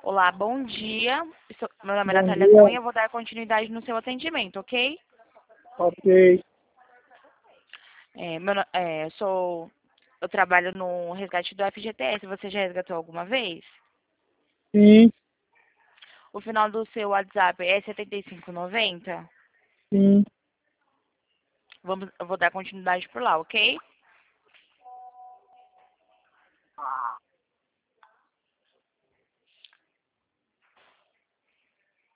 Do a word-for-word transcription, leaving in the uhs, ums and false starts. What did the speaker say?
Olá, bom dia. Sou- Meu nome é Bom Natália dia. Cunha, eu vou dar continuidade no seu atendimento, ok? Ok. É, meu, no- é, eu sou, eu trabalho no resgate do F G T S. Você já resgatou alguma vez? Sim, O final do seu WhatsApp é setenta e cinco noventa? sim. Vamos, eu vou dar continuidade por lá, ok?